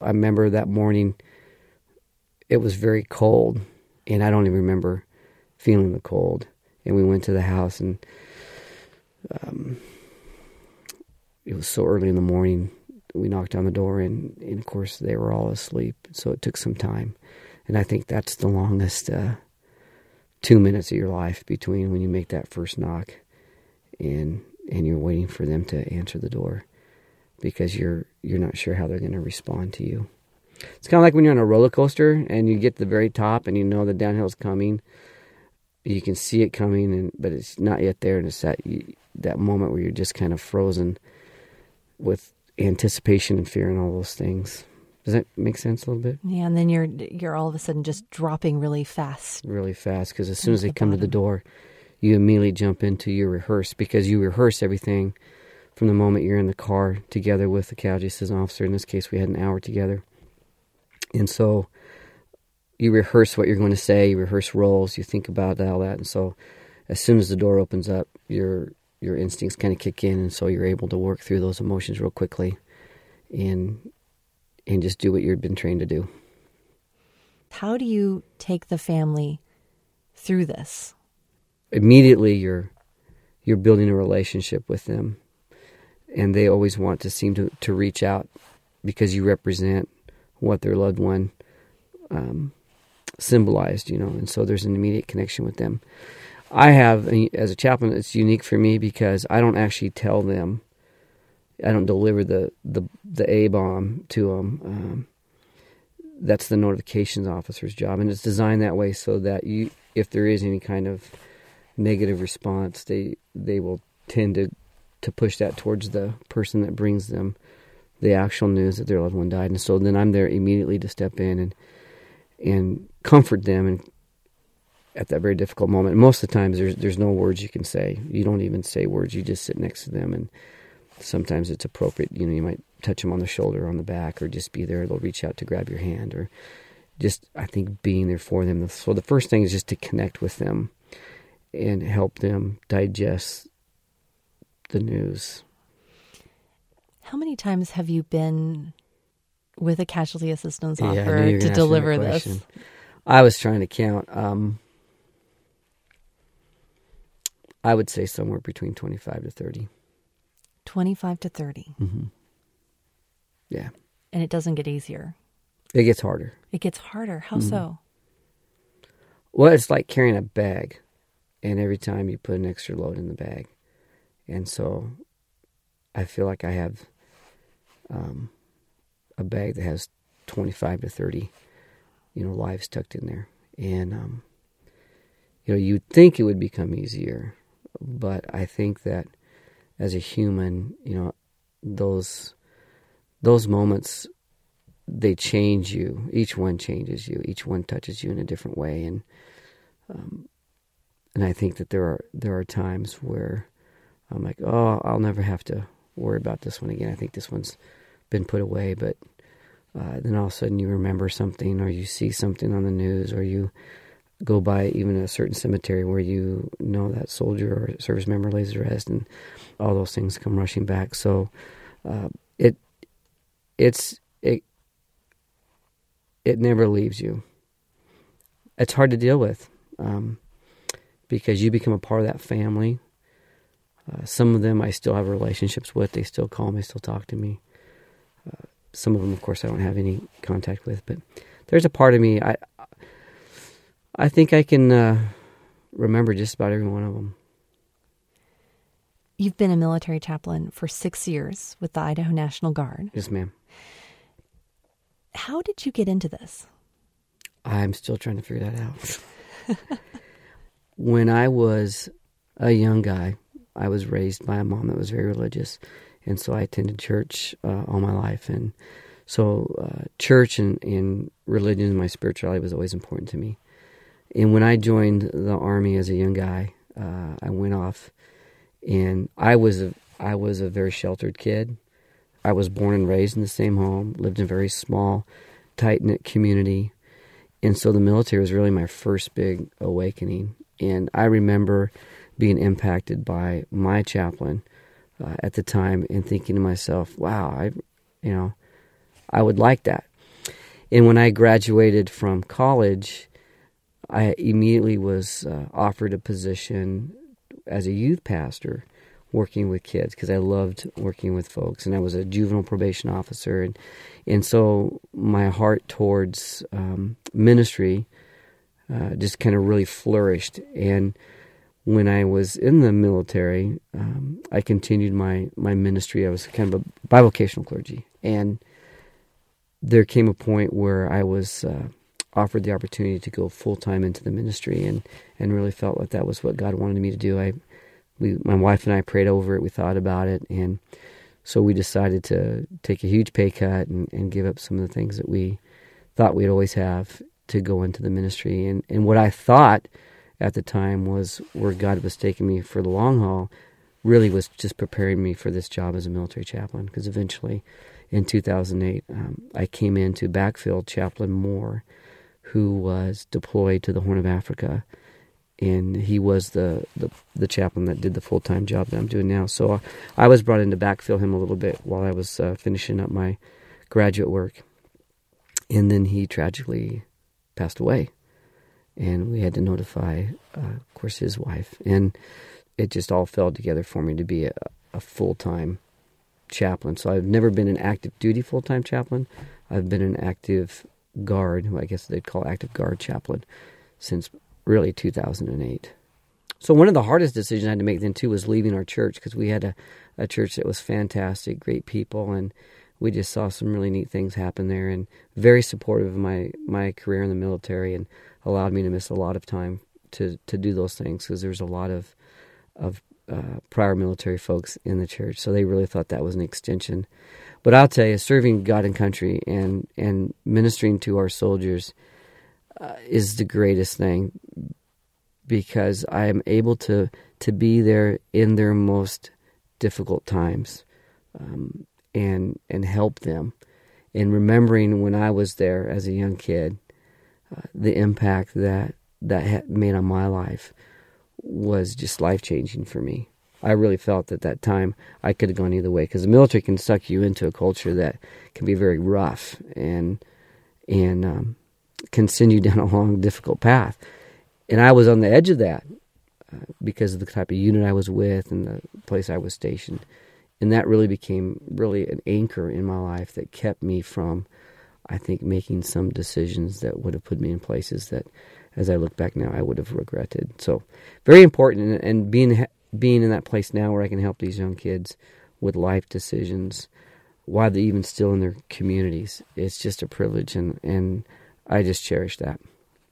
I remember that morning, it was very cold, and I don't even remember feeling the cold. And we went to the house, and it was so early in the morning. We knocked on the door, and of course, they were all asleep. So it took some time. And I think that's the longest 2 minutes of your life between when you make that first knock and you're waiting for them to answer the door, because you're not sure how they're going to respond to you. It's kind of like when you're on a roller coaster and you get to the very top and you know the downhill is coming. You can see it coming, but it's not yet there. And it's that moment where you're just kind of frozen with anticipation and fear and all those things. Does that make sense a little bit? Yeah, and then you're all of a sudden just dropping really fast. Really fast, because as soon as they come to the door, you immediately jump into your rehearse, because you rehearse everything from the moment you're in the car together with the casualty assistance officer. In this case, we had an hour together. And so you rehearse what you're going to say, you rehearse roles, you think about all that. And so as soon as the door opens up, your instincts kind of kick in, and so you're able to work through those emotions real quickly and just do what you've been trained to do. How do you take the family through this? Immediately you're building a relationship with them, and they always want to seem to reach out, because you represent what their loved one symbolized, and so there's an immediate connection with them. I have, as a chaplain, it's unique for me because I don't actually tell them. I don't deliver the A-bomb to them. That's the notifications officer's job, and it's designed that way so that if there is any kind of negative response, they will tend to push that towards the person that brings them the actual news that their loved one died. And so then I'm there immediately to step in and comfort them and at that very difficult moment. And most of the times there's no words you can say. You don't even say words. You just sit next to them, and sometimes it's appropriate. You might touch them on the shoulder or on the back, or just be there. They'll reach out to grab your hand, or just, I think, being there for them. So the first thing is just to connect with them and help them digest the news. How many times have you been with a casualty assistance I officer knew you were to gonna ask me deliver that this? question. I was trying to count. I would say somewhere between 25 to 30. 25 to 30. Mm-hmm. Yeah. And it doesn't get easier. It gets harder. It gets harder. How so? Well, it's like carrying a bag, and every time you put an extra load in the bag. And so I feel like I have a bag that has 25 to 30, lives tucked in there. And, you'd think it would become easier, but I think that as a human, those moments, they change you. Each one changes you. Each one touches you in a different way. And I think that there are times where I'm like, oh, I'll never have to worry about this one again. I think this one's been put away. But then all of a sudden you remember something, or you see something on the news, or you go by even a certain cemetery where you know that soldier or service member lays to rest, and all those things come rushing back. So it never leaves you. It's hard to deal with because you become a part of that family. Some of them I still have relationships with. They still call me, still talk to me. Some of them, of course, I don't have any contact with. But there's a part of me, I think I can remember just about every one of them. You've been a military chaplain for 6 years with the Idaho National Guard. Yes, ma'am. How did you get into this? I'm still trying to figure that out. When I was a young guy, I was raised by a mom that was very religious, and so I attended church all my life. And so church and religion and my spirituality was always important to me. And when I joined the Army as a young guy, I went off, and I was a very sheltered kid. I was born and raised in the same home, lived in a very small, tight-knit community. And so the military was really my first big awakening. And I remember being impacted by my chaplain at the time and thinking to myself, wow, I would like that. And when I graduated from college, I immediately was offered a position as a youth pastor working with kids because I loved working with folks, and I was a juvenile probation officer. And so my heart towards ministry just kind of really flourished. And when I was in the military, I continued my ministry. I was kind of a bivocational clergy. And there came a point where I was offered the opportunity to go full-time into the ministry and really felt like that was what God wanted me to do. My wife and I prayed over it. We thought about it. And so we decided to take a huge pay cut and give up some of the things that we thought we'd always have to go into the ministry. And what I thought at the time was where God was taking me for the long haul really was just preparing me for this job as a military chaplain, because eventually in 2008 I came in to backfill Chaplain Moore, who was deployed to the Horn of Africa, and he was the chaplain that did the full-time job that I'm doing now. So I was brought in to backfill him a little bit while I was finishing up my graduate work, and then he tragically passed away. And we had to notify, of course, his wife. And it just all fell together for me to be a full-time chaplain. So I've never been an active duty full-time chaplain. I've been an active guard, who I guess they'd call active guard chaplain, since really 2008. So one of the hardest decisions I had to make then, too, was leaving our church, because we had a church that was fantastic, great people, and we just saw some really neat things happen there, and very supportive of my career in the military, and allowed me to miss a lot of time to do those things, because there's a lot of prior military folks in the church, so they really thought that was an extension. But I'll tell you, serving God and country and ministering to our soldiers is the greatest thing, because I am able to be there in their most difficult times, and help them. And remembering when I was there as a young kid, the impact that had made on my life was just life-changing for me. I really felt at that time I could have gone either way, because the military can suck you into a culture that can be very rough and can send you down a long, difficult path. And I was on the edge of that because of the type of unit I was with and the place I was stationed. And that really became an anchor in my life that kept me from, I think, making some decisions that would have put me in places that, as I look back now, I would have regretted. So very important, and being in that place now where I can help these young kids with life decisions while they're even still in their communities, it's just a privilege, and I just cherish that.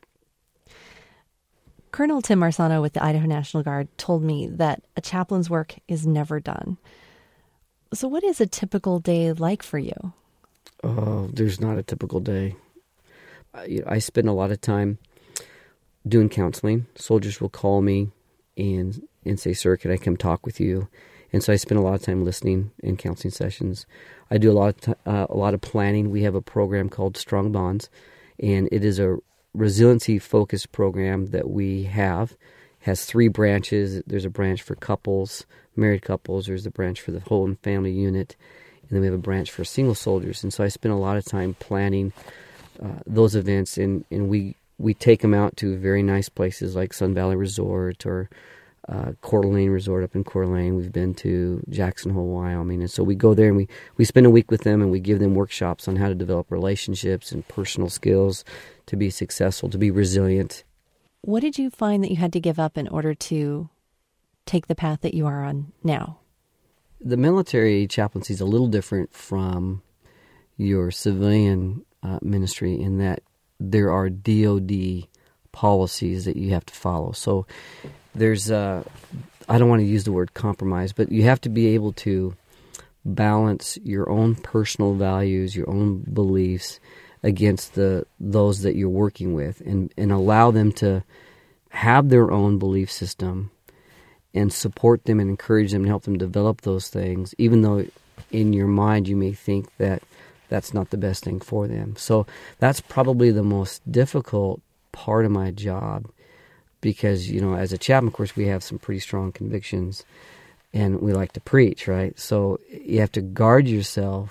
Colonel Tim Marsano with the Idaho National Guard told me that a chaplain's work is never done. So what is a typical day like for you? Oh, there's not a typical day. I spend a lot of time doing counseling. Soldiers will call me and say, "Sir, can I come talk with you?" And so I spend a lot of time listening in counseling sessions. I do a lot of planning. We have a program called Strong Bonds, and it is a resiliency-focused program that we have. It has 3 branches. There's a branch for couples, married couples. There's a branch for the whole family unit, and then we have a branch for single soldiers. And so I spend a lot of time planning those events, and we take them out to very nice places like Sun Valley Resort or Coeur d'Alene Resort up in Coeur d'Alene. We've been to Jackson Hole, Wyoming. And so we go there and we spend a week with them, and we give them workshops on how to develop relationships and personal skills to be successful, to be resilient. What did you find that you had to give up in order to take the path that you are on now? The military chaplaincy is a little different from your civilian ministry in that there are DOD policies that you have to follow. So there's, I don't want to use the word compromise, but you have to be able to balance your own personal values, your own beliefs against those that you're working with, and allow them to have their own belief system and support them and encourage them and help them develop those things, even though in your mind you may think that that's not the best thing for them. So that's probably the most difficult part of my job, because, as a chaplain, of course, we have some pretty strong convictions, and we like to preach, right? So you have to guard yourself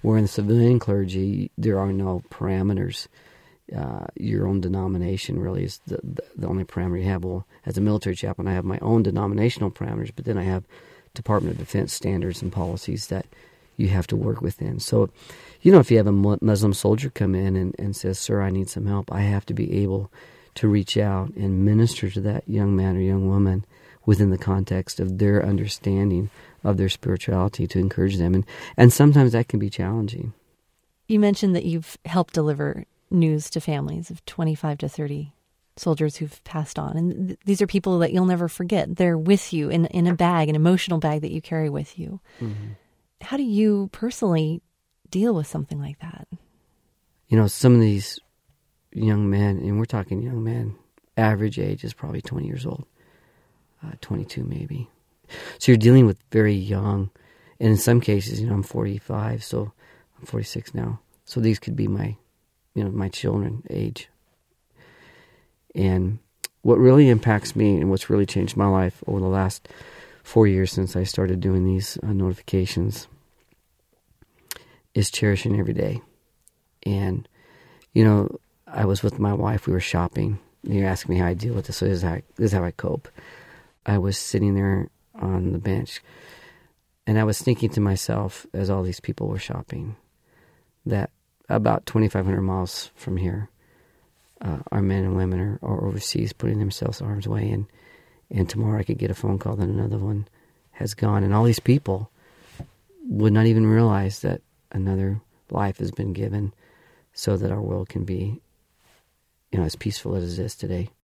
Where in the civilian clergy, there are no parameters. Your own denomination really is the only parameter you have. Well, as a military chaplain, I have my own denominational parameters, but then I have Department of Defense standards and policies that you have to work within. So, if you have a Muslim soldier come in and says, "Sir, I need some help," I have to be able to reach out and minister to that young man or young woman within the context of their understanding of their spirituality to encourage them. And sometimes that can be challenging. You mentioned that you've helped deliver news to families of 25 to 30 soldiers who've passed on. And these are people that you'll never forget. They're with you in a bag, an emotional bag that you carry with you. Mm-hmm. How do you personally deal with something like that? Some of these young men, and we're talking young men, average age is probably 20 years old, 22 maybe. So you're dealing with very young, and in some cases, I'm 45, so I'm 46 now. So these could be my children age. And what really impacts me and what's really changed my life over the last 4 years since I started doing these notifications is cherishing every day. And, I was with my wife, we were shopping. You're asking me how I deal with this, so this is how I cope. I was sitting there on the bench, and I was thinking to myself as all these people were shopping that about 2,500 miles from here, our men and women are overseas putting themselves in harm's way, and tomorrow I could get a phone call that another one has gone, and all these people would not even realize that another life has been given so that our world can be, as peaceful as it is today.